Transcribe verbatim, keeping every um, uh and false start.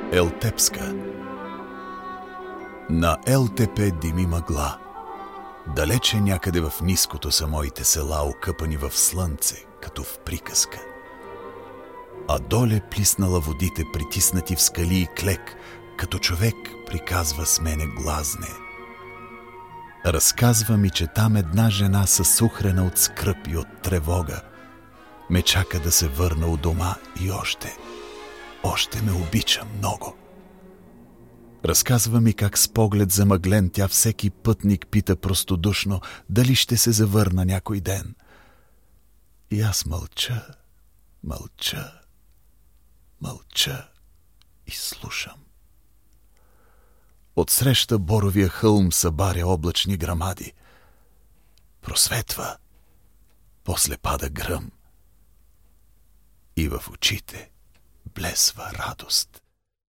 Елтепска. На Елтепе дими мъгла. Далече някъде в ниското са моите села, окъпани в слънце, като в приказка. А доле плиснала водите, притиснати в скали и клек, като човек приказва с мене глазне. Разказва ми, че там една жена съсухрена от скръб и от тревога ме чака да се върна у дома и още, още ме обича много. Разказва ми как с поглед замъглен тя всеки пътник пита простодушно дали ще се завърна някой ден. И аз мълча, мълча, мълча и слушам. Отсреща боровия хълм събаря облачни грамади. Просветва, после пада гръм и в очите блесва радост.